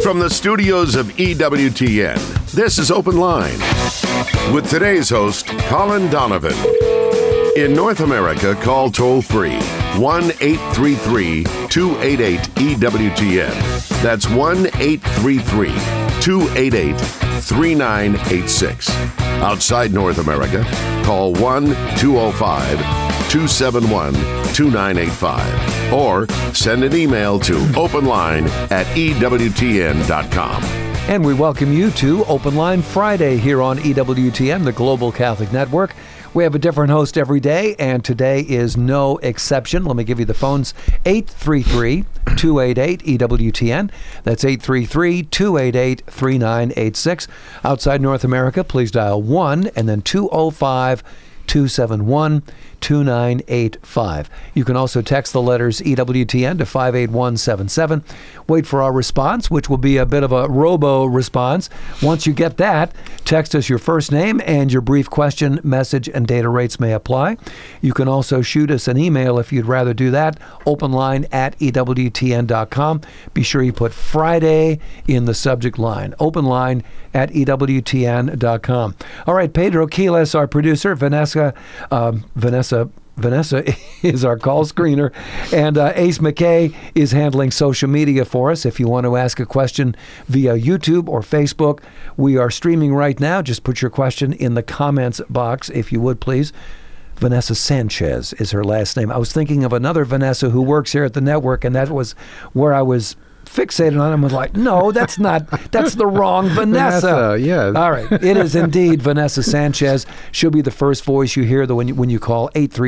From the studios of EWTN, this is Open Line with today's host, Colin Donovan. In North America, call toll-free 1-833-288-EWTN. That's 1-833-288-3986. Outside North America, call 1-205-271-2985 or send an email to openline@ewtn.com. And we welcome you to Open Line Friday here on EWTN, the Global Catholic Network. We have a different host every day, and today is no exception. Let me give you the phones, 833-288-EWTN. That's 833-288-3986. Outside North America, please dial 1 and then 205-271-2985. You can also text the letters EWTN to 58177. Wait for our response, which will be a bit of a robo-response. Once you get that, text us your first name and your brief question, message, and data rates may apply. You can also shoot us an email if you'd rather do that, openline@ewtn.com. Be sure you put Friday in the subject line, openline@ewtn.com. All right, Pedro Quiles, our producer, Vanessa is our call screener, and Ace McKay is handling social media for us. If you want to ask a question via YouTube or Facebook, we are streaming right now. Just put your question in the comments box, if you would, please. Vanessa Sanchez is her last name. I was thinking of another Vanessa who works here at the network, and that was where I was fixated on him. Was like, no, that's the wrong Vanessa. Yeah. All right. It is indeed Vanessa Sanchez. She'll be the first voice you hear when you call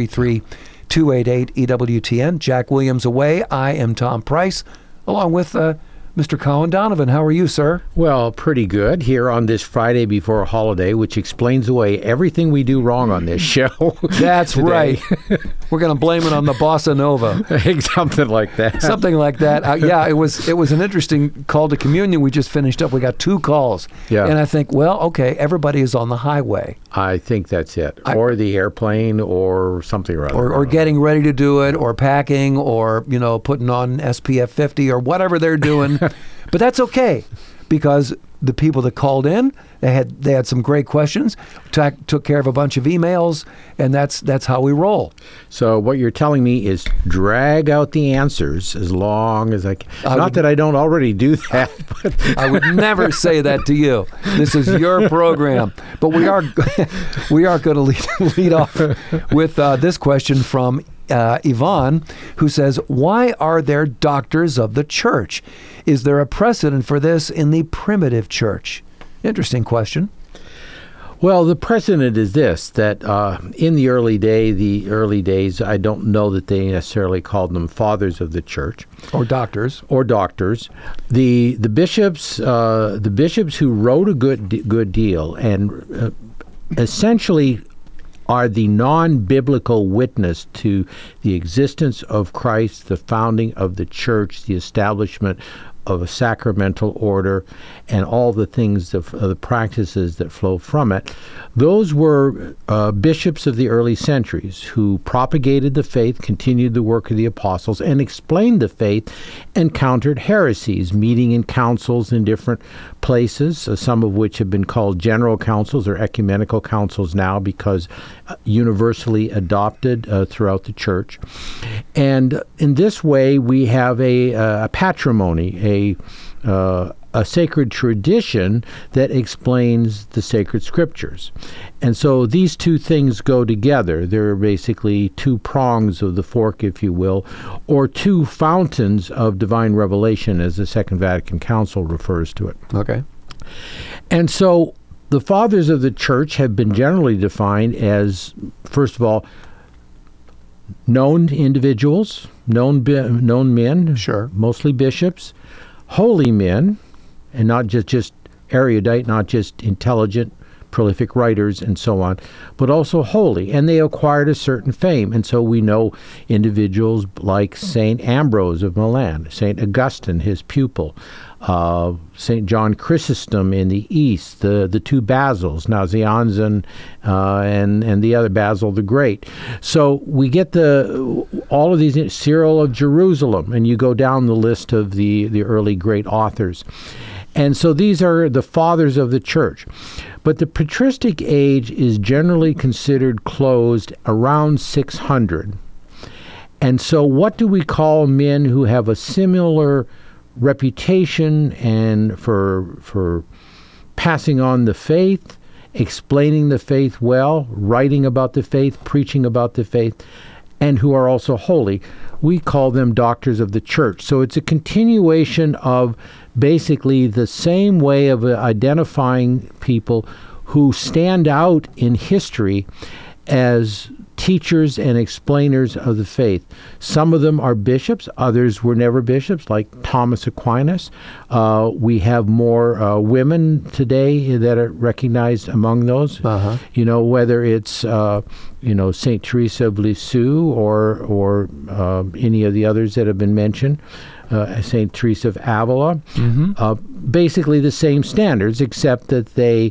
833-288-EWTN. Jack Williams away. I am Tom Price, along with Mr. Colin Donovan. How are you, sir? Well, pretty good here on this Friday before a holiday, which explains away everything we do wrong on this show. That's today. right. We're going to blame it on the Bossa Nova. Something like that. Something like that. Yeah, it was an interesting call to communion we just finished up. We got 2 calls. Yeah. And I think, well, okay, everybody is on the highway. I think that's it. Or the airplane or something or other. Or getting ready to do it, or packing, or, putting on SPF 50 or whatever they're doing. But that's okay, because the people that called in, they had some great questions, took care of a bunch of emails, and that's how we roll. So what you're telling me is drag out the answers as long as I can. Not that I don't already do that. But I would never say that to you. This is your program. But we are going to lead off with this question from Yvonne, who says, why are there doctors of the church? Is there a precedent for this in the primitive church? Interesting question. Well, the precedent is this, that in the early days, I don't know that they necessarily called them fathers of the church. Or doctors. The bishops who wrote a good deal and essentially are the non-biblical witness to the existence of Christ, the founding of the church, the establishment of a sacramental order, and all the things, the practices that flow from it. Those were bishops of the early centuries who propagated the faith, continued the work of the apostles, and explained the faith and countered heresies, meeting in councils in different places, some of which have been called general councils or ecumenical councils now because universally adopted throughout the church. And in this way, we have a patrimony, a sacred tradition that explains the sacred scriptures. And so these two things go together. They're basically 2 prongs of the fork, if you will, or 2 fountains of divine revelation, as the Second Vatican Council refers to it. Okay. And so the fathers of the church have been generally defined as, first of all, known individuals, known men, sure, mostly bishops, holy men, and not just erudite, not just intelligent prolific writers and so on, but also holy. And they acquired a certain fame. And so we know individuals like St. Ambrose of Milan, St. Augustine, his pupil, St. John Chrysostom in the East, the two Basils, Nazianzen and the other Basil the Great. So we get all of these, Cyril of Jerusalem, and you go down the list of the early great authors. And so these are the fathers of the church. But the patristic age is generally considered closed around 600. And so what do we call men who have a similar reputation and for passing on the faith, explaining the faith well, writing about the faith, preaching about the faith, and who are also holy? We call them doctors of the church. So it's a continuation of basically the same way of identifying people who stand out in history as teachers and explainers of the faith. Some of them are bishops, others were never bishops, like Thomas Aquinas. We have more women today that are recognized among those. You know, whether it's St. Teresa of Lisieux or any of the others that have been mentioned. St. Teresa of Avila. Basically the same standards, except that they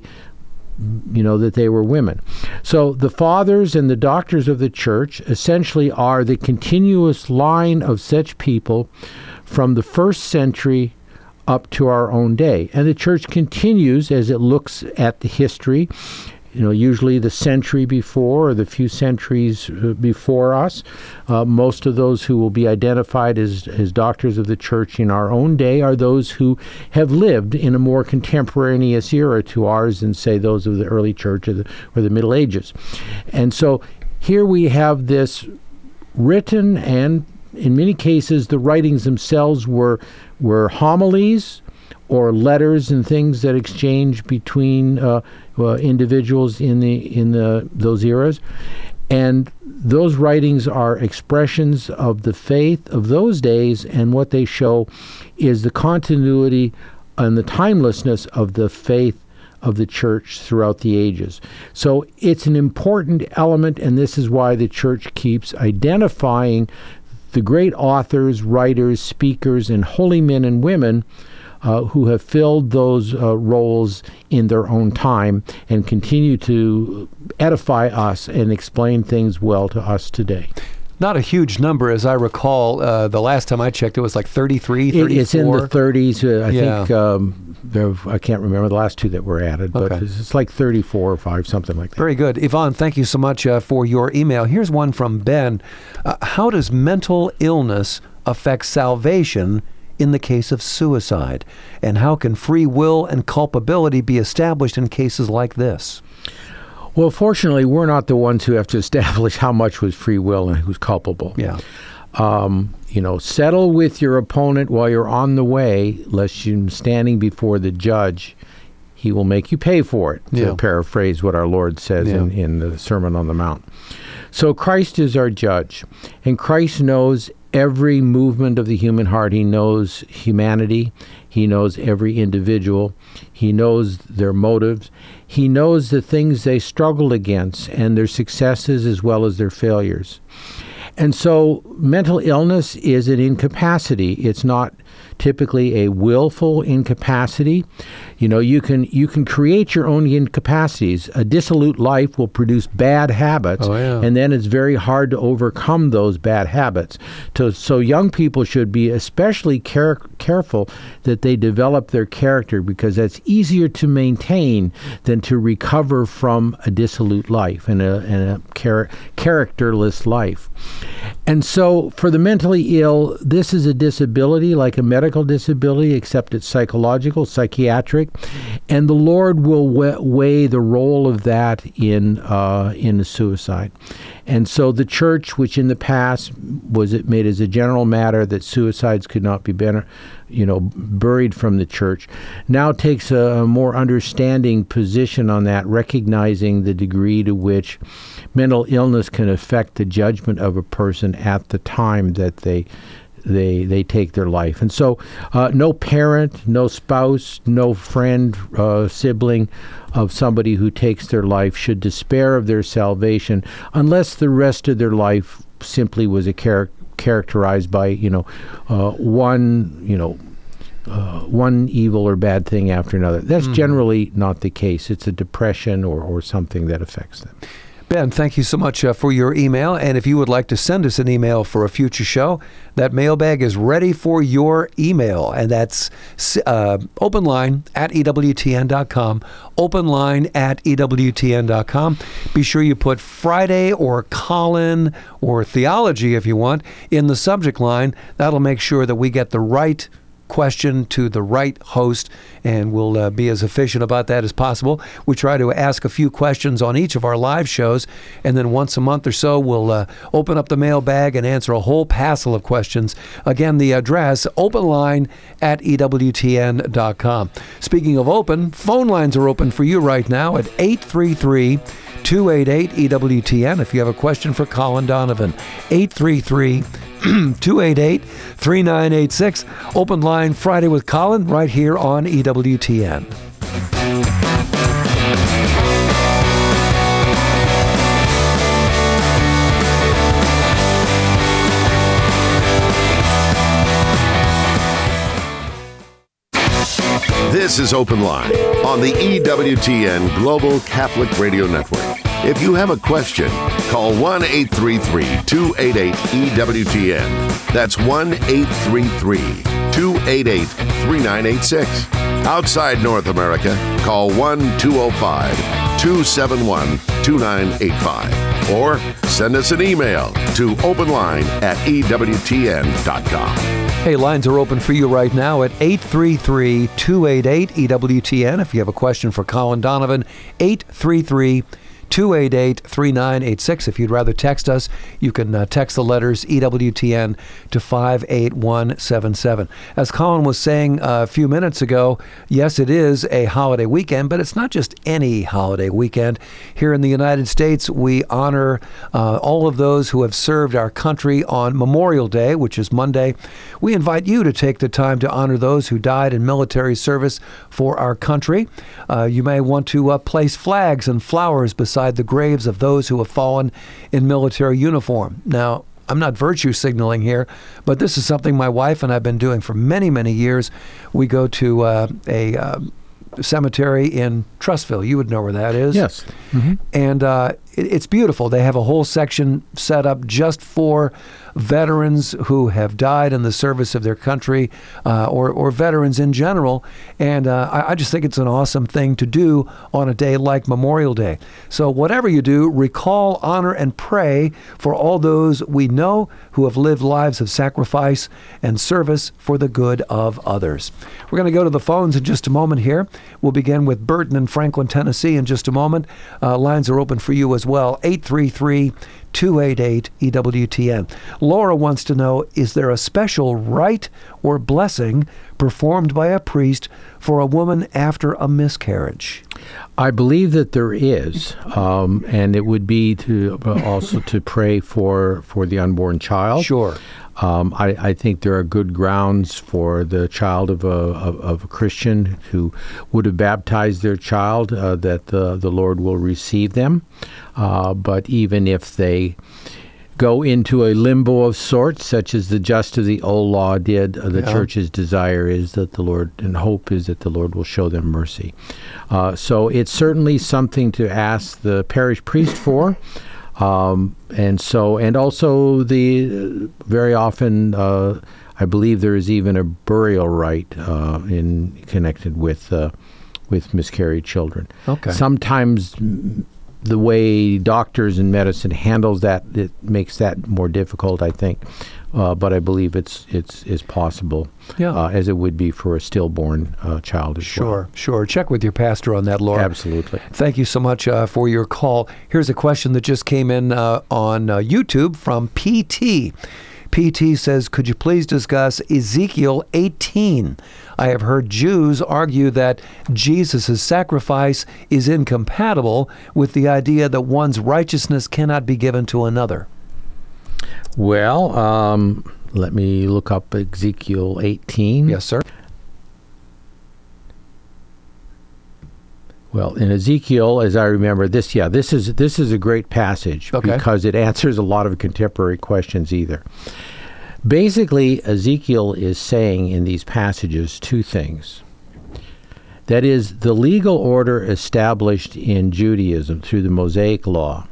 were women. So the fathers and the doctors of the church essentially are the continuous line of such people from the first century up to our own day. And the church continues as it looks at the history, usually the century before or the few centuries before us. Most of those who will be identified as doctors of the church in our own day are those who have lived in a more contemporaneous era to ours than, say, those of the early church or the Middle Ages. And so here we have this written, and in many cases the writings themselves were homilies or letters and things that exchange between individuals in those eras. And those writings are expressions of the faith of those days, and what they show is the continuity and the timelessness of the faith of the church throughout the ages. So it's an important element, and this is why the church keeps identifying the great authors, writers, speakers, and holy men and women who have filled those roles in their own time and continue to edify us and explain things well to us today. Not a huge number, as I recall. The last time I checked, it was like 33, 34. It's in the 30s. I think I can't remember the last two that were added, but it's like 34 or 5, something like that. Very good. Yvonne, thank you so much for your email. Here's one from Ben. How does mental illness affect salvation in the case of suicide? And how can free will and culpability be established in cases like this? Well, fortunately, we're not the ones who have to establish how much was free will and who's culpable. Yeah. Settle with your opponent while you're on the way, lest you standing before the judge, he will make you pay for it, to paraphrase what our Lord says in the Sermon on the Mount. So Christ is our judge, and Christ knows every movement of the human heart. He knows humanity. He knows every individual. He knows their motives. He knows the things they struggle against and their successes as well as their failures. And so mental illness is an incapacity. It's not typically a willful incapacity. You can create your own incapacities. A dissolute life will produce bad habits, and then it's very hard to overcome those bad habits. So young people should be especially careful that they develop their character, because that's easier to maintain than to recover from a dissolute life and a characterless life. And so for the mentally ill, this is a disability like a medical disability, except it's psychological, psychiatric, and the Lord will weigh the role of that in a suicide. And so the church, which in the past was it made as a general matter that suicides could not be buried from the church, now takes a more understanding position on that, recognizing the degree to which mental illness can affect the judgment of a person at the time that they take their life. And so no parent, no spouse, no friend, sibling of somebody who takes their life should despair of their salvation unless the rest of their life simply was characterized by one evil or bad thing after another. That's generally not the case. It's a depression or something that affects them. Ben, thank you so much for your email. And if you would like to send us an email for a future show, that mailbag is ready for your email. And that's openline@ewtn.com, openline@ewtn.com. Be sure you put Friday or Colin or theology, if you want, in the subject line. That'll make sure that we get the right question to the right host, and we'll be as efficient about that as possible. We try to ask a few questions on each of our live shows, and then once a month or so we'll open up the mailbag and answer a whole passel of questions. Again, the address, openline@ewtn.com. Speaking of open, phone lines are open for you right now at 833-288-EWTN if you have a question for Colin Donovan. 833-288-3986. Open line Friday with Colin right here on EWTN. This is Open Line on the EWTN Global Catholic Radio Network. If you have a question, call 1-833-288-EWTN. That's 1-833-288-3986. Outside North America, call 1-205-271-2985. Or send us an email to openline@ewtn.com. Hey, lines are open for you right now at 833-288-EWTN. If you have a question for Colin Donovan, 833-288-3986. If you'd rather text us, you can text the letters EWTN to 58177. As Colin was saying a few minutes ago, yes, it is a holiday weekend, but it's not just any holiday weekend. Here in the United States, we honor all of those who have served our country on Memorial Day, which is Monday. We invite you to take the time to honor those who died in military service for our country. You may want to place flags and flowers beside the graves of those who have fallen in military uniform. Now, I'm not virtue signaling here, but this is something my wife and I have been doing for many, many years. We go to a cemetery in Trussville. You would know where that is. Yes. Mm-hmm. And it's beautiful. They have a whole section set up just for veterans who have died in the service of their country, or veterans in general. And I just think it's an awesome thing to do on a day like Memorial Day. So whatever you do, recall, honor, and pray for all those we know who have lived lives of sacrifice and service for the good of others. We're going to go to the phones in just a moment here. We'll begin with Burton in Franklin, Tennessee in just a moment. Lines are open for you as well. 833-288-EWTN. Laura wants to know, is there a special rite or blessing performed by a priest for a woman after a miscarriage? I believe that there is, and it would be to also to pray for the unborn child. Sure. I think there are good grounds for the child of a Christian who would have baptized their child that the Lord will receive them. But even if they go into a limbo of sorts, such as the just of the old law did, the church's desire is that the Lord, and hope is that the Lord will show them mercy. So it's certainly something to ask the parish priest for. And also very often, I believe there is even a burial rite connected with miscarried children. Okay. Sometimes the way doctors and medicine handles that, it makes that more difficult, I think. But I believe it's possible, as it would be for a stillborn child as well. Sure. Check with your pastor on that, Laura. Absolutely. Thank you so much for your call. Here's a question that just came in on YouTube from PT. PT says, could you please discuss Ezekiel 18? I have heard Jews argue that Jesus' sacrifice is incompatible with the idea that one's righteousness cannot be given to another. Well, Let me look up Ezekiel 18. Yes, sir. Well, in Ezekiel, as I remember this is a great passage because it answers a lot of contemporary questions either. Basically, Ezekiel is saying in these passages two things. That is, the legal order established in Judaism through the Mosaic Law,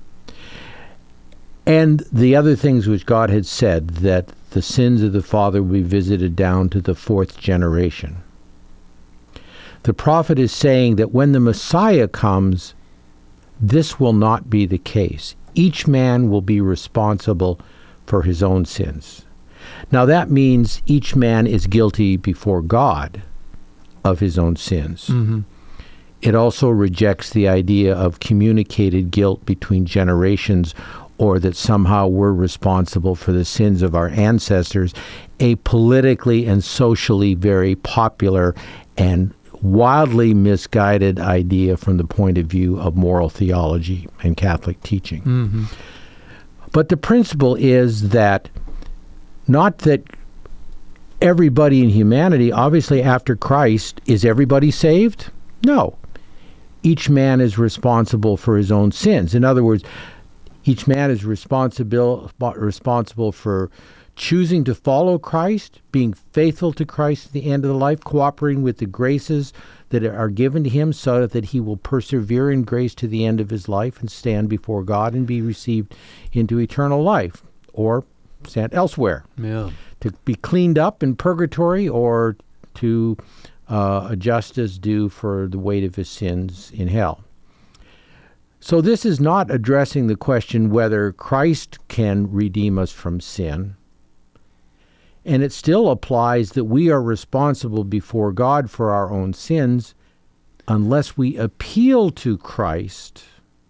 and the other things which God had said, that the sins of the father will be visited down to the fourth generation. The prophet is saying that when the Messiah comes, this will not be the case. Each man will be responsible for his own sins. Now that means each man is guilty before God of his own sins. Mm-hmm. It also rejects the idea of communicated guilt between generations, or that somehow we're responsible for the sins of our ancestors, a politically and socially very popular and wildly misguided idea from the point of view of moral theology and Catholic teaching. Mm-hmm. But the principle is that not that everybody in humanity, obviously after Christ, is everybody saved? No. Each man is responsible for his own sins. In other words, each man is responsible for choosing to follow Christ, being faithful to Christ at the end of the life, cooperating with the graces that are given to him so that he will persevere in grace to the end of his life and stand before God and be received into eternal life or sent elsewhere. Yeah. To be cleaned up in purgatory or to a justice due for the weight of his sins in hell. So this is not addressing the question whether Christ can redeem us from sin. And it still applies that we are responsible before God for our own sins unless we appeal to Christ.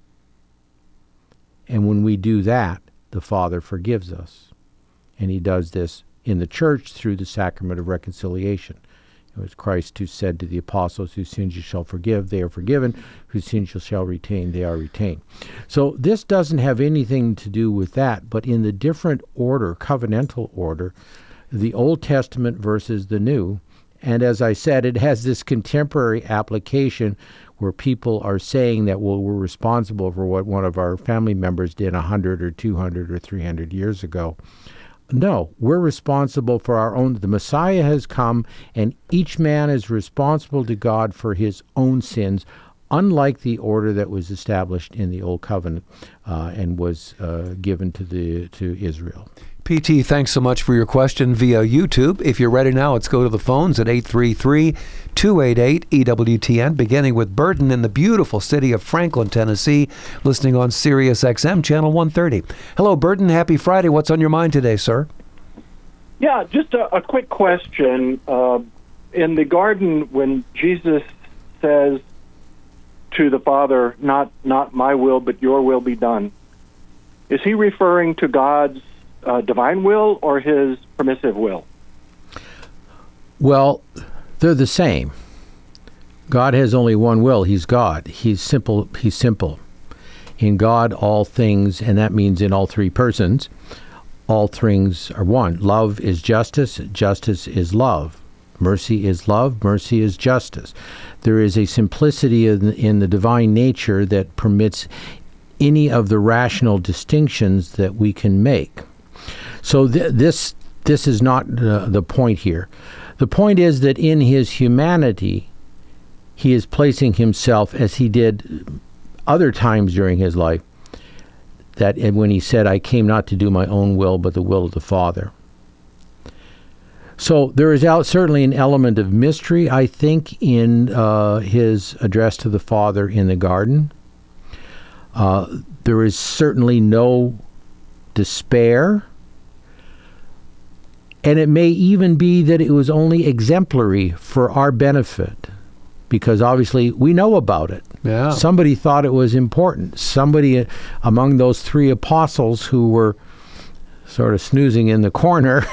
And when we do that, the Father forgives us. And he does this in the church through the sacrament of reconciliation. It was Christ who said to the apostles, whose sins you shall forgive, they are forgiven. Whose sins you shall retain, they are retained. So this doesn't have anything to do with that, but in the different order, covenantal order, the Old Testament versus the New. And as I said, it has this contemporary application where people are saying that, well, we're responsible for what one of our family members did 100 or 200 or 300 years ago. No, we're responsible for our own. The Messiah has come, and each man is responsible to God for his own sins, unlike the order that was established in the Old Covenant and was given to Israel. PT, thanks so much for your question via YouTube. If you're ready now, let's go to the phones at 833-288-EWTN, beginning with Burton in the beautiful city of Franklin, Tennessee, listening on Sirius XM, Channel 130. Hello, Burton. Happy Friday. What's on your mind today, sir? Yeah, just a quick question. In the garden, when Jesus says to the Father, not my will, but your will be done, is he referring to God's divine will or his permissive will? Well, they're the same. God has only one will. He's God. He's simple. In God, all things, and that means in all three persons, all things are one. Love is justice. Justice is love. Mercy is love. Mercy is justice. There is a simplicity in the divine nature that permits any of the rational distinctions that we can make. So this is not the point here. The point is that in his humanity, he is placing himself, as he did other times during his life, that when he said, I came not to do my own will, but the will of the Father. So there is certainly an element of mystery, I think, in his address to the Father in the garden. There is certainly no despair. And it may even be that it was only exemplary for our benefit, because obviously we know about it. Yeah. Somebody thought it was important. Somebody among those three apostles who were sort of snoozing in the corner,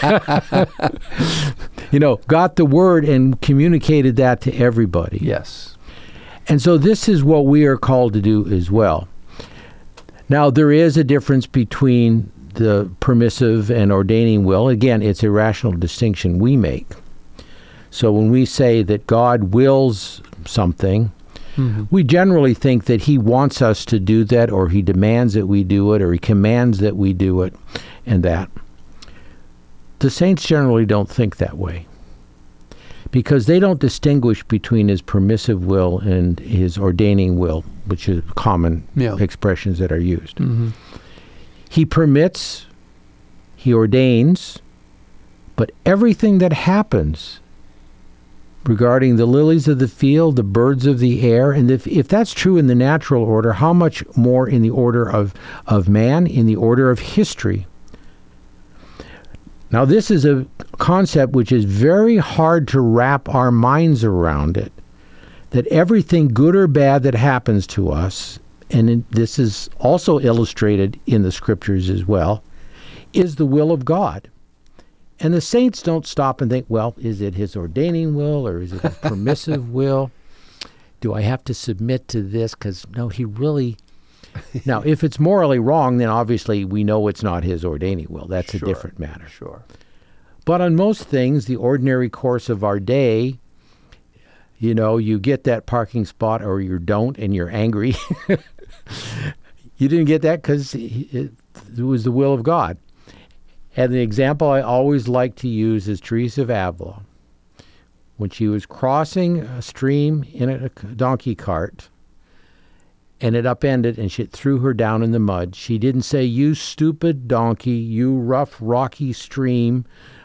got the word and communicated that to everybody. Yes. And so this is what we are called to do as well. Now, there is a difference between the permissive and ordaining will. Again, it's a rational distinction we make. So when we say that God wills something, we generally think that he wants us to do that, or he demands that we do it, or he commands that we do it, and that. The saints generally don't think that way, because they don't distinguish between his permissive will and his ordaining will, which is common expressions that are used. He permits, he ordains, but everything that happens regarding the lilies of the field, the birds of the air, and if that's true in the natural order, how much more in the order of man, in the order of history? Now, this is a concept which is very hard to wrap our minds around it, that everything good or bad that happens to us, and this is also illustrated in the scriptures as well, is the will of God. And the saints don't stop and think, well, is it his ordaining will or is it his permissive will? Do I have to submit to this? Because, no, he really... Now, if it's morally wrong, then obviously we know it's not his ordaining will. That's a different matter. Sure. But on most things, the ordinary course of our day, you know, you get that parking spot or you don't and you're angry. You didn't get that because it was the will of God. And the example I always like to use is Teresa of Avila. When she was crossing a stream in a donkey cart, and it upended, and it threw her down in the mud, she didn't say, "You stupid donkey, you rough, rocky stream,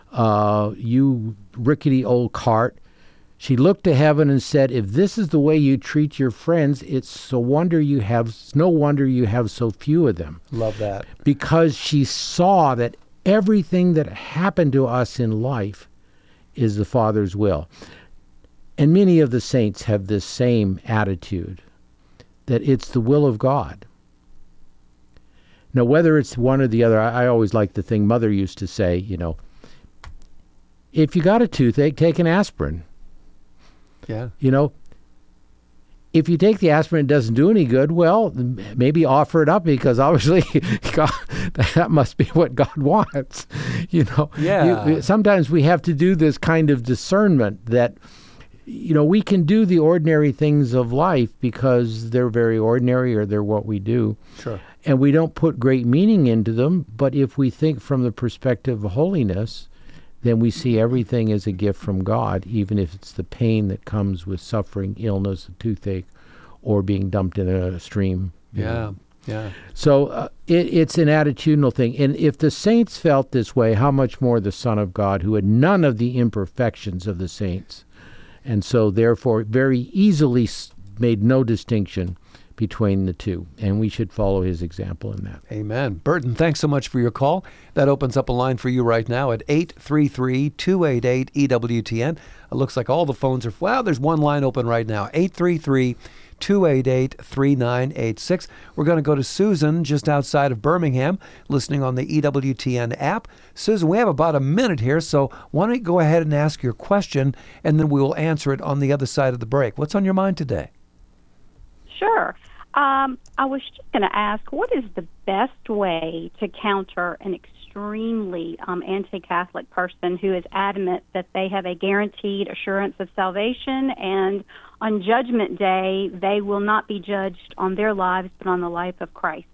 you rickety old cart." She looked to heaven and said, "If this is the way you treat your friends, it's no wonder you have so few of them." Love that. Because she saw that everything that happened to us in life is the Father's will. And many of the saints have this same attitude, that it's the will of God. Now, whether it's one or the other, I always like the thing Mother used to say, you know, if you got a toothache, take an aspirin. Yeah. You know, if you take the aspirin, it doesn't do any good, well, maybe offer it up, because obviously God, that must be what God wants. You know, sometimes we have to do this kind of discernment that, you know, we can do the ordinary things of life because they're very ordinary or they're what we do. Sure. And we don't put great meaning into them. But if we think from the perspective of holiness, then we see everything as a gift from God, even if it's the pain that comes with suffering, illness, a toothache, or being dumped in a stream. Yeah. So it's an attitudinal thing. And if the saints felt this way, how much more the Son of God, who had none of the imperfections of the saints, and so therefore very easily made no distinction between the two. And we should follow his example in that. Amen. Burton, thanks so much for your call. That opens up a line for you right now at 833-288-EWTN. It looks like all the phones are... Wow, there's one line open right now. 833-288-3986. We're going to go to Susan just outside of Birmingham, listening on the EWTN app. Susan, we have about a minute here, so why don't you go ahead and ask your question, and then we will answer it on the other side of the break. What's on your mind today? Sure. I was just going to ask, what is the best way to counter an extremely anti-Catholic person who is adamant that they have a guaranteed assurance of salvation, and on Judgment Day they will not be judged on their lives but on the life of Christ?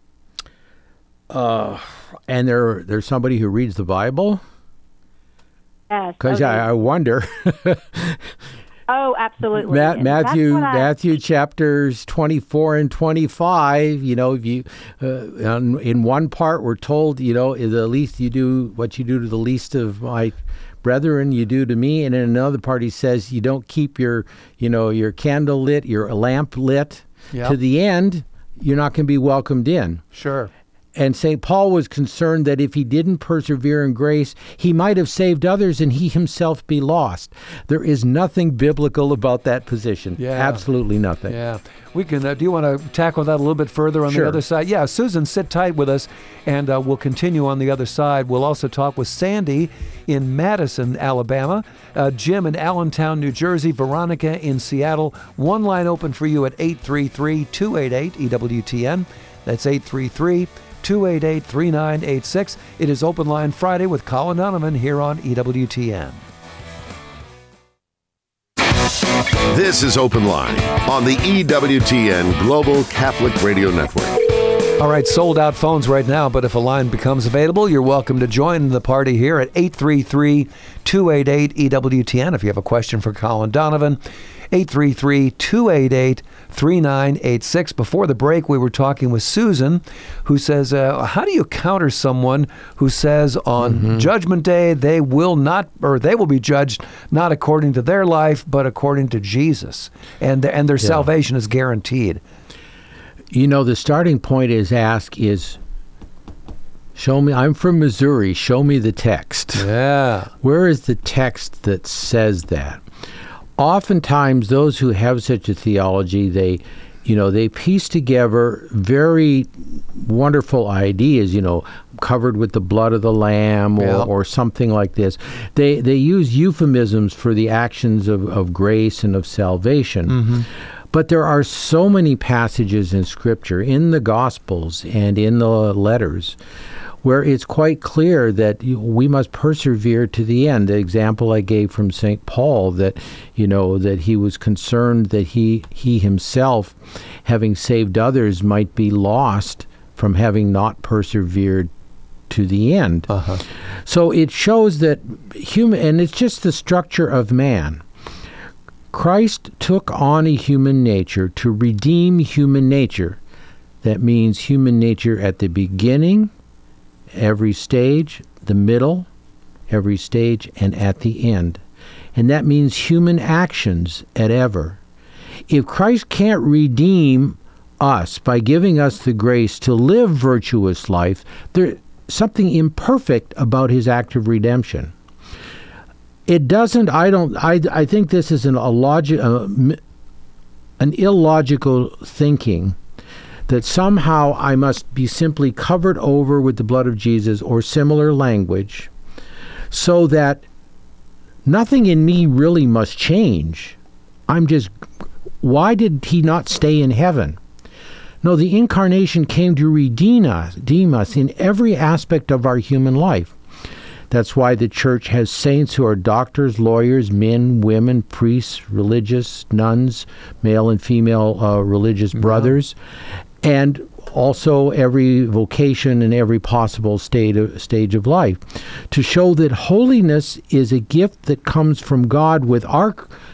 And there's somebody who reads the Bible? Yes. Because okay. I wonder... Oh, absolutely. Matthew chapters 24 and 25, you know, in one part we're told, you know, the least you do, what you do to the least of my brethren, you do to me. And in another part he says, you don't keep your candle lit, your lamp lit to the end, you're not going to be welcomed in. Sure. And St. Paul was concerned that if he didn't persevere in grace, he might have saved others and he himself be lost. There is nothing biblical about that position. Yeah. Absolutely nothing. Yeah. We can. Do you want to tackle that a little bit further on the other side? Yeah. Susan, sit tight with us, and we'll continue on the other side. We'll also talk with Sandy in Madison, Alabama, Jim in Allentown, New Jersey, Veronica in Seattle. One line open for you at 833-288-EWTN. That's 833 288-3986. It is Open Line Friday with Colin Donovan here on EWTN. This is Open Line on the EWTN Global Catholic Radio Network. All right, sold out phones right now, but if a line becomes available, you're welcome to join the party here at 833-288-EWTN. If you have a question for Colin Donovan, 833-288-3986. Before the break, we were talking with Susan, who says, how do you counter someone who says on Judgment Day they will be judged not according to their life, but according to Jesus, and their salvation is guaranteed? You know, the starting point is show me, I'm from Missouri, show me the text. Yeah. Where is the text that says that? Oftentimes, those who have such a theology, they piece together very wonderful ideas, covered with the blood of the Lamb or something like this. They use euphemisms for the actions of grace and of salvation. Mm-hmm. But there are so many passages in Scripture, in the Gospels and in the letters, where it's quite clear that we must persevere to the end. The example I gave from St. Paul, that he was concerned that he himself, having saved others, might be lost from having not persevered to the end. Uh-huh. So it shows that and it's just the structure of man. Christ took on a human nature to redeem human nature. That means human nature at the beginning, every stage, the middle, every stage, and at the end. And that means human actions at ever. If Christ can't redeem us by giving us the grace to live virtuous life, there's something imperfect about his act of redemption. It doesn't, I think this is an illogical thinking that somehow I must be simply covered over with the blood of Jesus or similar language so that nothing in me really must change. Why did he not stay in heaven? No, the incarnation came to redeem us in every aspect of our human life. That's why the church has saints who are doctors, lawyers, men, women, priests, religious, nuns, male and female religious brothers, and also every vocation and every possible stage of life, to show that holiness is a gift that comes from God with our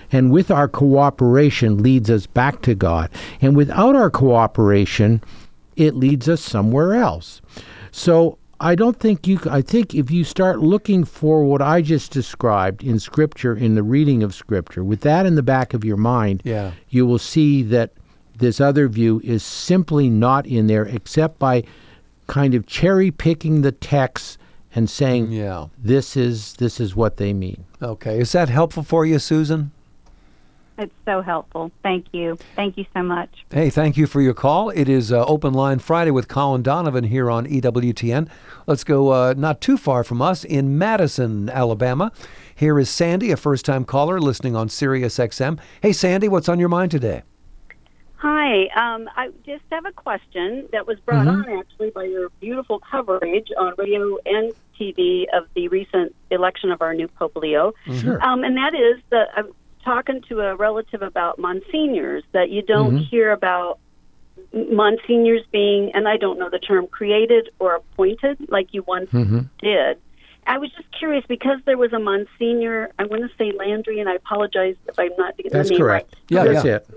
cooperation leads us back to God. And without our cooperation, it leads us somewhere else. So I think if you start looking for what I just described in Scripture, in the reading of Scripture, with that in the back of your mind, you will see that this other view is simply not in there, except by kind of cherry-picking the text and saying, this is what they mean. Okay. Is that helpful for you, Susan? It's so helpful. Thank you. Thank you so much. Hey, thank you for your call. It is Open Line Friday with Colin Donovan here on EWTN. Let's go not too far from us in Madison, Alabama. Here is Sandy, a first-time caller listening on Sirius XM. Hey, Sandy, what's on your mind today? Hi. I just have a question that was brought on, actually, by your beautiful coverage on radio and TV of the recent election of our new Pope Leo. Sure. And that is I'm talking to a relative about monsignors, that you don't hear about monsignors being, and I don't know the term, created or appointed like you once did. I was just curious, because there was a Monsignor, I want to say Landry, and I apologize if I'm not getting the name correct. right. Yeah, that's it.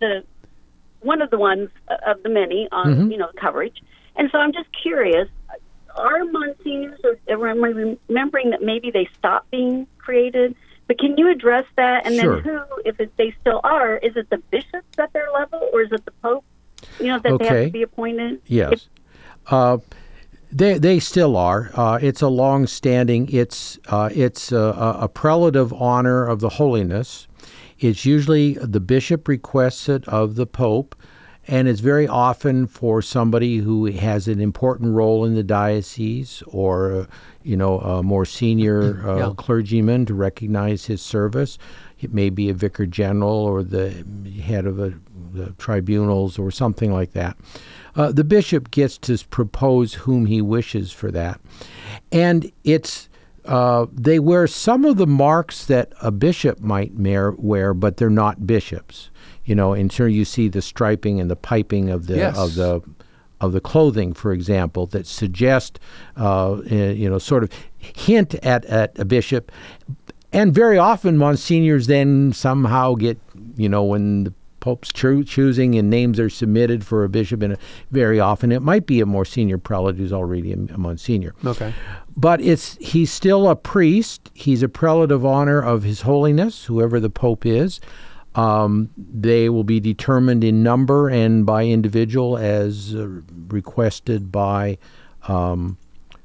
One of the ones of the many on coverage. And so I'm just curious, are Monsignors, or am I remembering that maybe they stopped being created? But can you address that? And Sure. then who, if they still are, is it the bishops at their level, or is it the Pope, that they have to be appointed? Yes. They still are. It's a long-standing, it's a prelative honor of the holiness. It's usually the bishop requests it of the Pope, and it's very often for somebody who has an important role in the diocese or, a more senior clergyman to recognize his service. It may be a vicar general or the head of the tribunals or something like that. The bishop gets to propose whom he wishes for that. And they wear some of the marks that a bishop might wear, but they're not bishops. And so you see the striping and the piping of the clothing, for example, that suggest, sort of hint at a bishop. And very often monsignors then somehow get, when the Pope's choosing and names are submitted for a bishop, and very often it might be a more senior prelate who's already a monsignor. Okay. But he's still a priest. He's a prelate of honor of His Holiness, whoever the Pope is. They will be determined in number and by individual as requested by the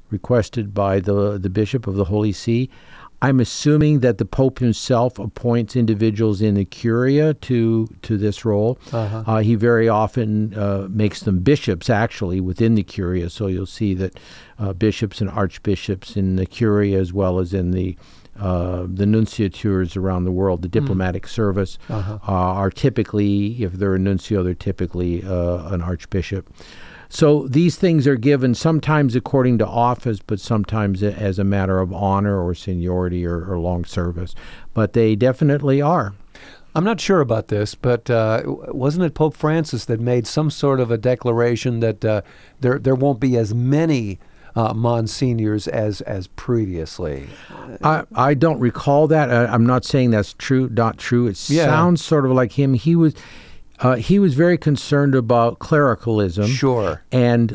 Bishop of the Holy See. I'm assuming that the Pope himself appoints individuals in the Curia to this role. Uh-huh. He very often makes them bishops, actually, within the Curia. So you'll see that bishops and archbishops in the Curia, as well as in the nunciatures around the world, the diplomatic service, are typically, if they're a nuncio, they're typically an archbishop. So these things are given sometimes according to office, but sometimes as a matter of honor or seniority or long service. But they definitely are. I'm not sure about this, but wasn't it Pope Francis that made some sort of a declaration that there won't be as many monsignors as previously? I don't recall that. I'm not saying that's not true. It sounds sort of like him. He was very concerned about clericalism, sure, and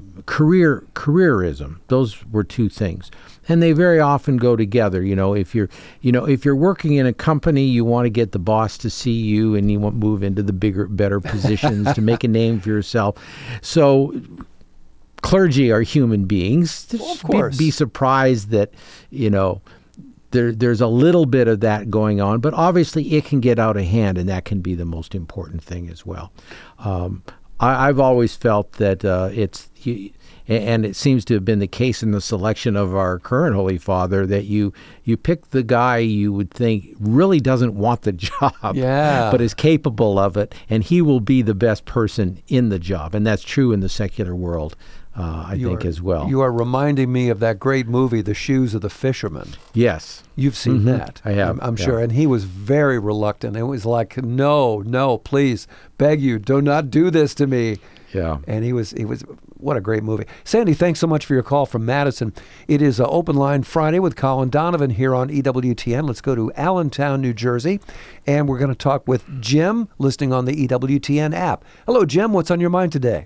careerism. Those were two things, and they very often go together. If you're working in a company, you want to get the boss to see you, and you want to move into the better positions to make a name for yourself. So, clergy are human beings. Well, of course, be surprised that There's a little bit of that going on, but obviously it can get out of hand, and that can be the most important thing as well. I've always felt that and it seems to have been the case in the selection of our current Holy Father, that you pick the guy you would think really doesn't want the job, but is capable of it, and he will be the best person in the job. And that's true in the secular world. I think as well. You are reminding me of that great movie, The Shoes of the Fisherman. Yes. You've seen that. I have. I'm sure. And he was very reluctant. It was like, no, please, beg you, do not do this to me. Yeah. And he was, what a great movie. Sandy, thanks so much for your call from Madison. It is Open Line Friday with Colin Donovan here on EWTN. Let's go to Allentown, New Jersey, and we're going to talk with Jim, listening on the EWTN app. Hello, Jim. What's on your mind today?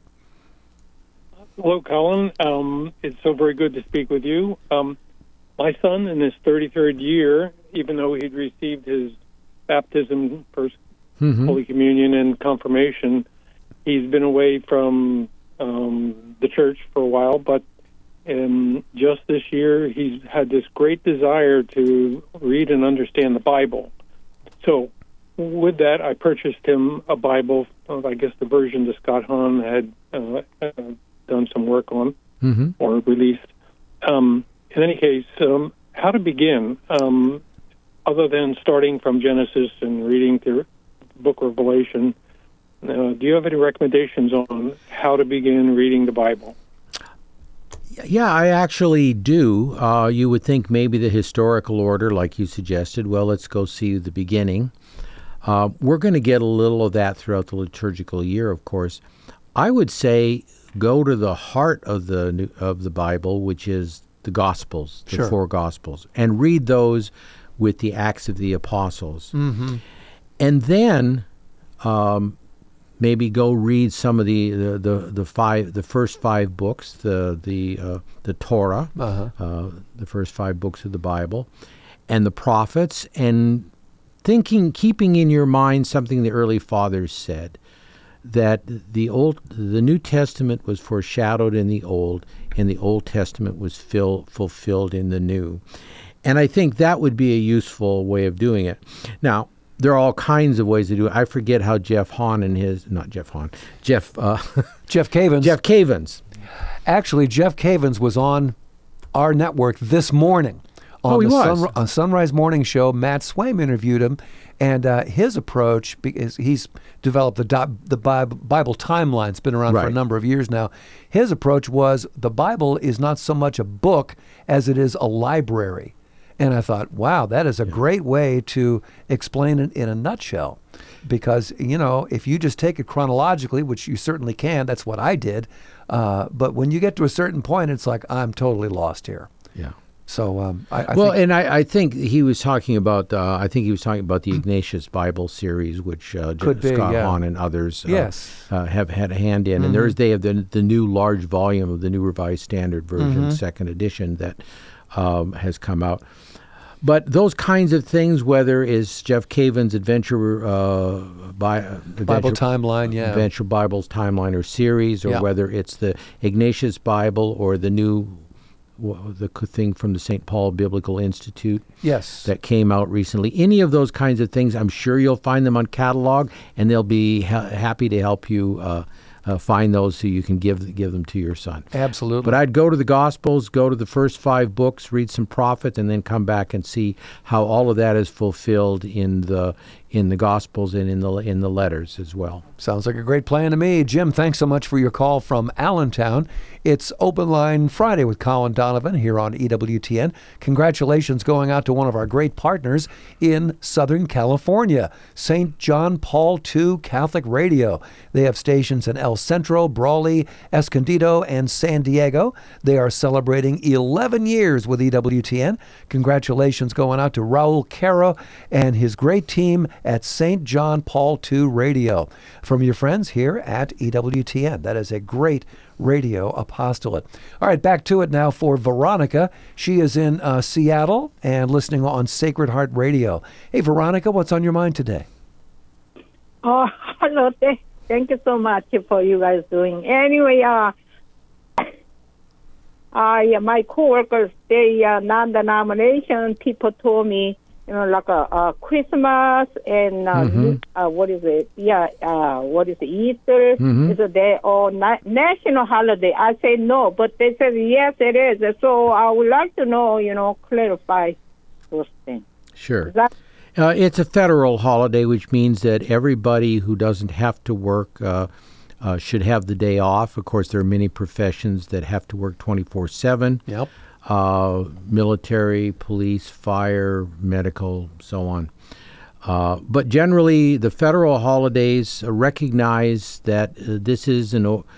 Hello, Colin. It's so very good to speak with you. My son, in his 33rd year, even though he'd received his baptism, first Holy Communion, and confirmation, he's been away from the church for a while. But just this year, he's had this great desire to read and understand the Bible. So with that, I purchased him a Bible, I guess the version that Scott Hahn had done some work on or released. In any case, how to begin, other than starting from Genesis and reading the book of Revelation, do you have any recommendations on how to begin reading the Bible? Yeah, I actually do. You would think maybe the historical order, like you suggested. Well, let's go see the beginning. We're going to get a little of that throughout the liturgical year, of course. I would say go to the heart of the Bible, which is the Gospels, the four Gospels, and read those with the Acts of the Apostles. And then maybe go read some of the first five books, the Torah, the first five books of the Bible, and the prophets, and keeping in your mind something the early fathers said, that the New Testament was foreshadowed in the Old, and the Old Testament was fulfilled in the New. And I think that would be a useful way of doing it. Now, there are all kinds of ways to do it. I forget how Jeff Cavins. Jeff Cavins. Actually, Jeff Cavins was on our network this morning on Sunrise Morning Show. Matt Swaim interviewed him, and his approach, because he's developed the Bible timeline. It's been around for a number of years now. His approach was the Bible is not so much a book as it is a library. And I thought, wow, that is a great way to explain it in a nutshell. Because, if you just take it chronologically, which you certainly can, that's what I did. But when you get to a certain point, it's like, I'm totally lost here. Yeah. So I think he was talking about the Ignatius Bible series, which Scott Hahn and others have had a hand in. And they have the new large volume of the New Revised Standard Version, second edition, that has come out. But those kinds of things, whether it's Jeff Cavins' Bible Timeline, Adventure Bibles Timeline or series, or whether it's the Ignatius Bible or the thing from the St. Paul Biblical Institute that came out recently. Any of those kinds of things, I'm sure you'll find them on catalog, and they'll be happy to help you find those so you can give them to your son. Absolutely. But I'd go to the Gospels, go to the first 5 books, read some prophets, and then come back and see how all of that is fulfilled in the Gospels and in the letters as well. Sounds like a great plan to me. Jim, thanks so much for your call from Allentown. It's Open Line Friday with Colin Donovan here on EWTN. Congratulations going out to one of our great partners in Southern California, St. John Paul II Catholic Radio. They have stations in El Centro, Brawley, Escondido, and San Diego. They are celebrating 11 years with EWTN. Congratulations going out to Raul Caro and his great team at St. John Paul II Radio. From your friends here at EWTN. That is a great radio apostolate. All right, back to it now for Veronica. She is in Seattle and listening on Sacred Heart Radio. Hey, Veronica, what's on your mind today? Oh, hello. Thank you so much for you guys doing. Anyway, my coworkers, they non-denomination people told me, like Christmas and what is it? What is it? Easter? So they all national holiday. I say no, but they said yes, it is. So I would like to know, clarify those things. Sure. It's a federal holiday, which means that everybody who doesn't have to work should have the day off. Of course, there are many professions that have to work 24/7. Yep. Military, police, fire, medical, so on. But generally, the federal holidays recognize that this is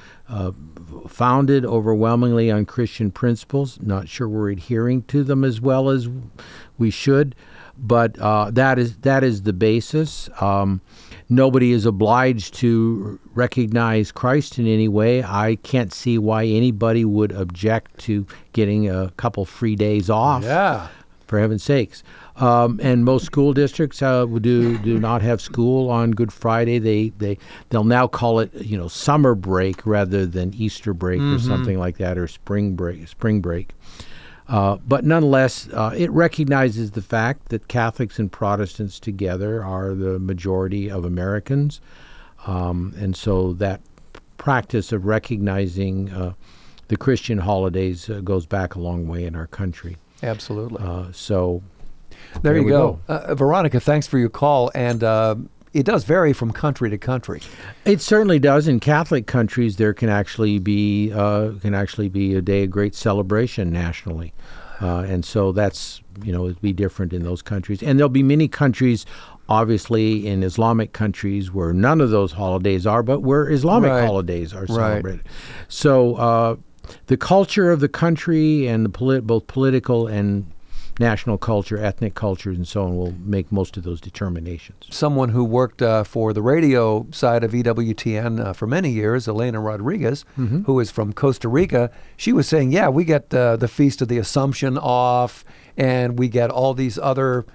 founded overwhelmingly on Christian principles. Not sure we're adhering to them as well as we should, but that is the basis. Nobody is obliged to recognize Christ in any way. I can't see why anybody would object to getting a couple free days off. Yeah. For heaven's sakes. And most school districts do not have school on Good Friday. They'll now call it summer break rather than Easter break or something like that, or spring break. But nonetheless, it recognizes the fact that Catholics and Protestants together are the majority of Americans. And so that practice of recognizing the Christian holidays goes back a long way in our country. Absolutely. So there you go. Veronica, thanks for your call. And it does vary from country to country. It certainly does. In Catholic countries, there can actually be a day of great celebration nationally, and so that's it'd be different in those countries. And there'll be many countries, obviously, in Islamic countries where none of those holidays are, but where Islamic holidays are celebrated. So the culture of the country and both political and national culture, ethnic cultures, and so on will make most of those determinations. Someone who worked for the radio side of EWTN for many years, Elena Rodriguez, who is from Costa Rica, she was saying, we get the Feast of the Assumption off, and we get all these other,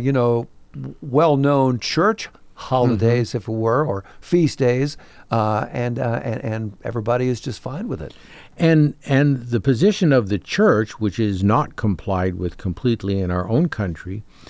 well-known church holidays, if it were, or feast days, and everybody is just fine with it. And the position of the church, which is not complied with completely in our own country,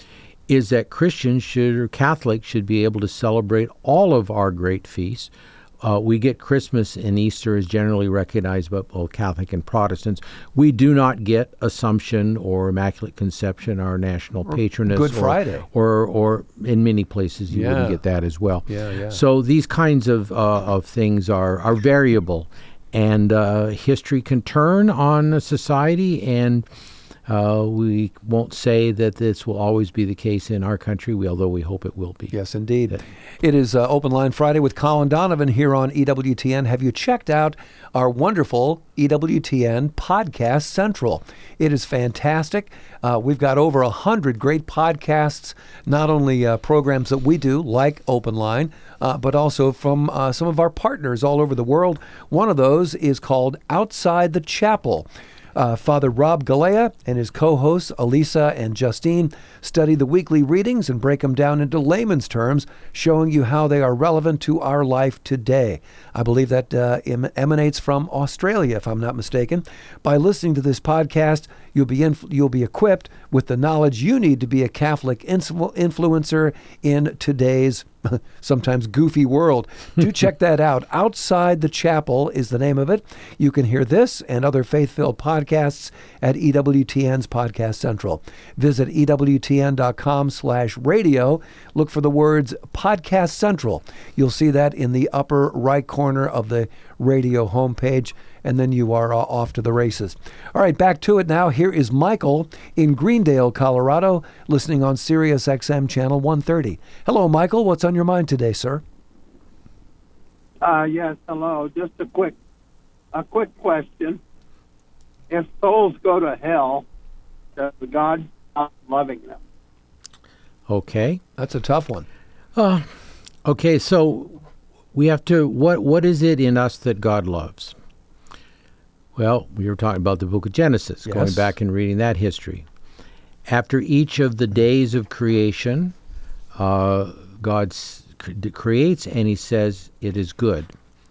is that Christians or Catholics should be able to celebrate all of our great feasts. We get Christmas and Easter is generally recognized by both Catholic and Protestants. We do not get Assumption or Immaculate Conception, our national patroness. Good Friday. Or in many places you wouldn't get that as well. Yeah. So these kinds of things are variable. And history can turn on a society, and we won't say that this will always be the case in our country, although we hope it will be. Yes, indeed. It is Open Line Friday with Colin Donovan here on EWTN. Have you checked out our wonderful EWTN Podcast Central? It is fantastic. We've got over 100 great podcasts, not only programs that we do, like Open Line, but also from some of our partners all over the world. One of those is called Outside the Chapel. Father Rob Galea and his co-hosts Elisa and Justine study the weekly readings and break them down into layman's terms, showing you how they are relevant to our life today. I believe that emanates from Australia, if I'm not mistaken. By listening to this podcast, you'll be equipped with the knowledge you need to be a Catholic influencer in today's sometimes goofy world. Do check that out. Outside the Chapel is the name of it. You can hear this and other faith-filled podcasts at EWTN's Podcast Central. Visit EWTN.com/radio. Look for the words Podcast Central. You'll see that in the upper right corner of the radio homepage, and then you are off to the races. All right, back to it now. Here is Michael in Greendale, Colorado, listening on Sirius XM Channel 130. Hello, Michael. What's on your mind today, sir? Yes, hello. Just a quick question. If souls go to hell, does God stop loving them? Okay. That's a tough one. Okay, so we have to, what is it in us that God loves? Well, we were talking about the book of Genesis, going back and reading that history. After each of the days of creation, God creates and he says it is good.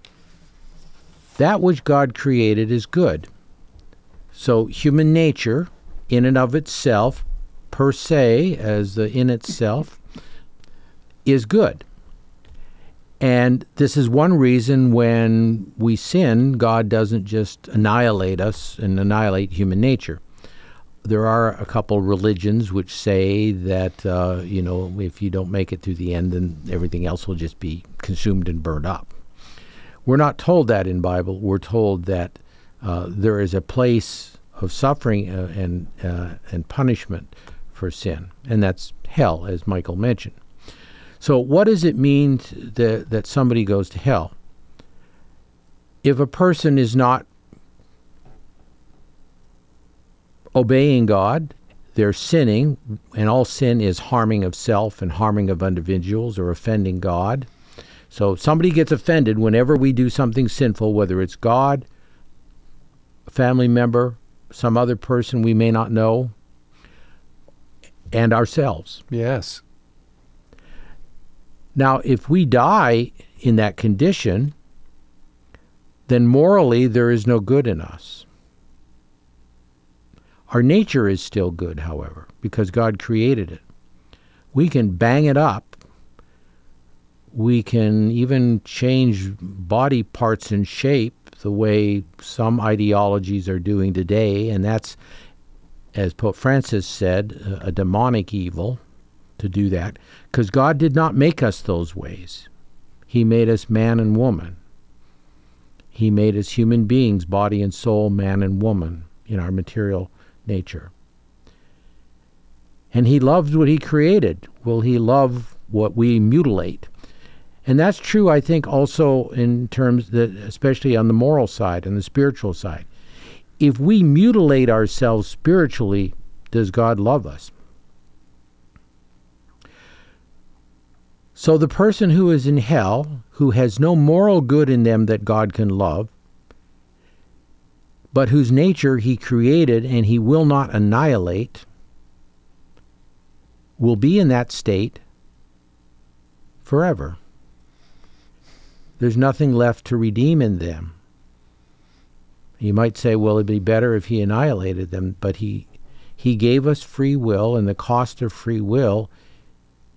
That which God created is good. So human nature, in and of itself, per se, as the in itself, is good. And this is one reason when we sin, God doesn't just annihilate us and annihilate human nature. There are a couple religions which say that, if you don't make it through the end, then everything else will just be consumed and burned up. We're not told that in Bible. We're told that there is a place of suffering and punishment for sin, and that's hell, as Michael mentioned. So what does it mean that somebody goes to hell? If a person is not obeying God, they're sinning, and all sin is harming of self and harming of individuals or offending God. So if somebody gets offended whenever we do something sinful, whether it's God, a family member, some other person we may not know, and ourselves. Yes. Now, if we die in that condition, then morally there is no good in us. Our nature is still good, however, because God created it. We can bang it up. We can even change body parts and shape the way some ideologies are doing today, and that's, as Pope Francis said, a demonic evil to do that, because God did not make us those ways. He made us man and woman. He made us human beings, body and soul, man and woman, in our material nature. And he loved what he created. Will he love what we mutilate? And that's true, I think, also in terms that, especially on the moral side and the spiritual side. If we mutilate ourselves spiritually, does God love us? So the person who is in hell, who has no moral good in them that God can love, but whose nature he created and he will not annihilate, will be in that state forever. There's nothing left to redeem in them. You might say, well, it'd be better if he annihilated them, but he gave us free will, and the cost of free will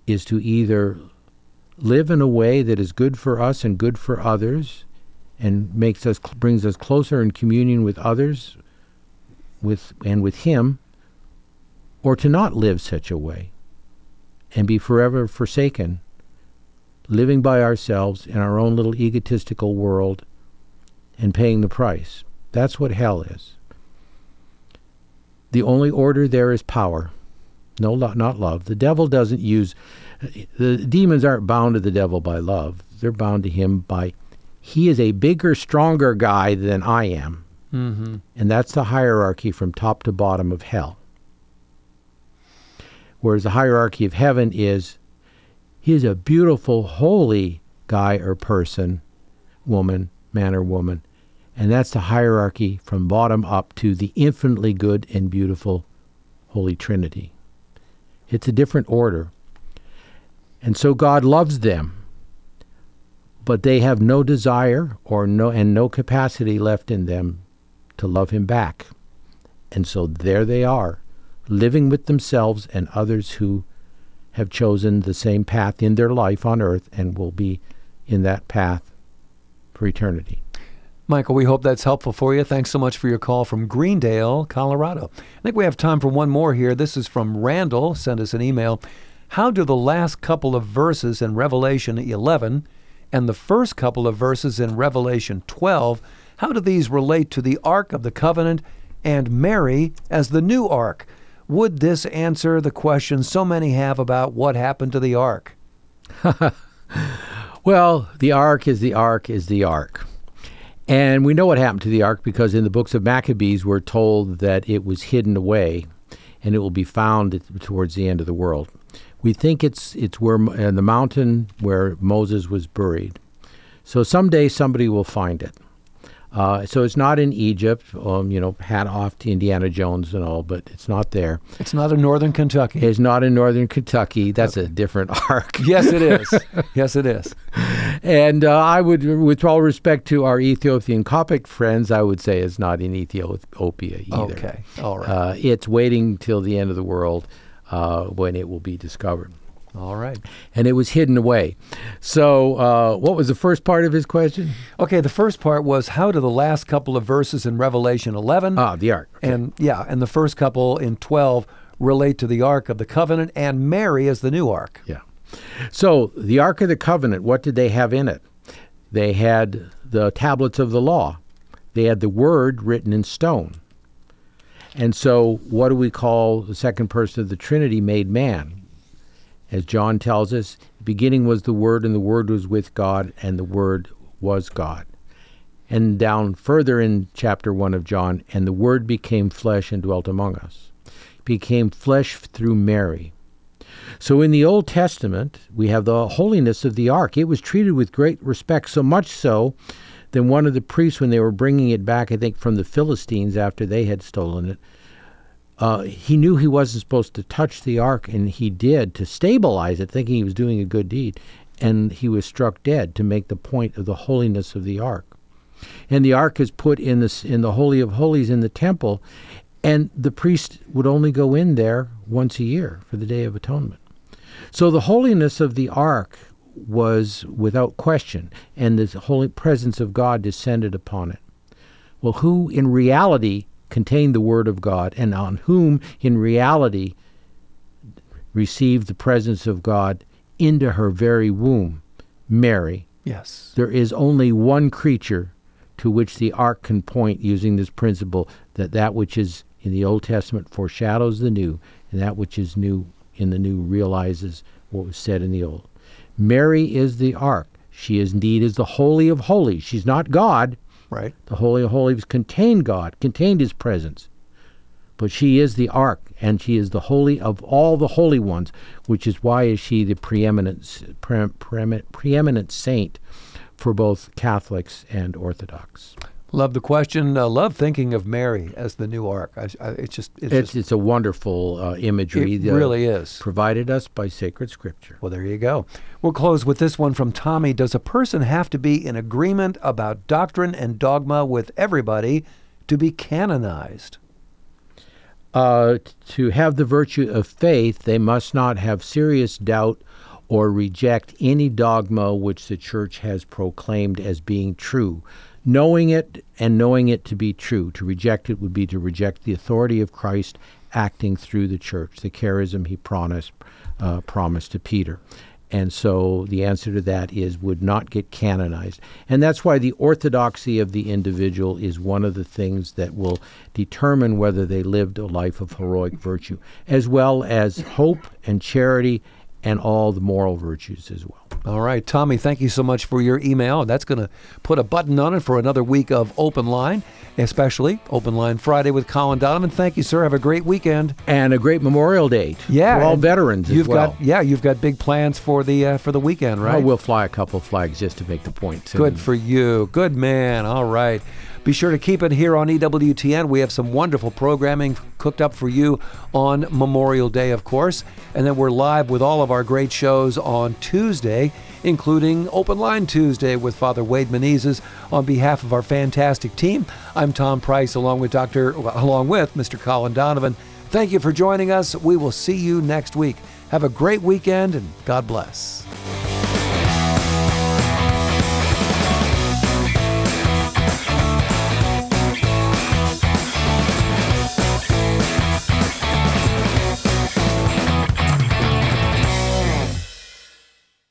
is to either live in a way that is good for us and good for others, and brings us closer in communion with others, with Him, or to not live such a way and be forever forsaken, living by ourselves in our own little egotistical world and paying the price. That's what hell is. The only order there is power. No, not love. The devil doesn't use... The demons aren't bound to the devil by love. They're bound to him by... He is a bigger, stronger guy than I am. Mm-hmm. And that's the hierarchy from top to bottom of hell. Whereas the hierarchy of heaven is, he is a beautiful, holy guy or person, woman, man or woman. And that's the hierarchy from bottom up to the infinitely good and beautiful Holy Trinity. It's a different order. And so God loves them, but they have no desire and no capacity left in them to love him back. And so there they are, living with themselves and others who have chosen the same path in their life on earth and will be in that path for eternity. Michael, we hope that's helpful for you. Thanks so much for your call from Greendale, Colorado. I think we have time for one more here. This is from Randall. Send us an email. How do the last couple of verses in Revelation 11 and the first couple of verses in Revelation 12, how do these relate to the Ark of the Covenant and Mary as the new Ark? Would this answer the question so many have about what happened to the Ark? Well, the Ark is the Ark is the Ark. And we know what happened to the Ark because in the books of Maccabees we're told that it was hidden away and it will be found towards the end of the world. We think it's where in the mountain where Moses was buried. So someday somebody will find it. So it's not in Egypt, hat off to Indiana Jones and all, but it's not there. It's not in northern Kentucky. It's not in northern Kentucky. That's a different Ark. Yes, it is. Yes, it is. And I would, with all respect to our Ethiopian Coptic friends, I would say it's not in Ethiopia either. Okay, all right. It's waiting till the end of the world when it will be discovered. All right. And it was hidden away. So what was the first part of his question? Okay, the first part was how do the last couple of verses in Revelation 11 the Ark. Okay. and the first couple in 12 relate to the Ark of the Covenant and Mary as the new Ark? Yeah. So the Ark of the Covenant, what did they have in it? They had the tablets of the law. They had the Word written in stone. And so what do we call the second person of the Trinity made man? As John tells us, the beginning was the Word, and the Word was with God, and the Word was God. And down further in chapter 1 of John, and the Word became flesh and dwelt among us. Became flesh through Mary. So in the Old Testament, we have the holiness of the Ark. It was treated with great respect, so much so that one of the priests, when they were bringing it back, I think from the Philistines after they had stolen it, he knew he wasn't supposed to touch the Ark, and he did to stabilize it, thinking he was doing a good deed. And he was struck dead to make the point of the holiness of the Ark. And the Ark is put in the Holy of Holies in the temple, and the priest would only go in there once a year for the Day of Atonement. So the holiness of the Ark was without question, and the holy presence of God descended upon it. Well, who in reality contained the Word of God, and on whom in reality received the presence of God into her very womb? Mary. Yes. There is only one creature to which the Ark can point using this principle, that which is in the Old Testament foreshadows the new, and that which is new in the new realizes what was said in the Old. Mary is the Ark. She indeed is the Holy of Holies. She's not God. Right. The Holy of Holies contained God, contained His presence. But she is the Ark, and she is the holy of all the holy ones, which is why is she the preeminent saint for both Catholics and Orthodox. Love the question. Love thinking of Mary as the new Ark. It's a wonderful imagery. It really is. Provided us by sacred Scripture. Well, there you go. We'll close with this one from Tommy. Does a person have to be in agreement about doctrine and dogma with everybody to be canonized? to have the virtue of faith, they must not have serious doubt or reject any dogma which the church has proclaimed as being true. Knowing it and knowing it to be true. To reject it would be to reject the authority of Christ acting through the church, the charism he promised to Peter. And so the answer to that is would not get canonized. And that's why the orthodoxy of the individual is one of the things that will determine whether they lived a life of heroic virtue, as well as hope and charity and all the moral virtues as well. All right, Tommy, thank you so much for your email. That's going to put a button on it for another week of Open Line, especially Open Line Friday with Colin Donovan. Thank you, sir. Have a great weekend. And a great Memorial Day for all veterans as well. You've got big plans for the weekend, right? Oh, we'll fly a couple of flags just to make the point. Good for you. Good man. All right. Be sure to keep it here on EWTN. We have some wonderful programming cooked up for you on Memorial Day, of course. And then we're live with all of our great shows on Tuesday, including Open Line Tuesday with Father Wade Menezes. On behalf of our fantastic team, I'm Tom Price, along with Mr. Colin Donovan. Thank you for joining us. We will see you next week. Have a great weekend, and God bless.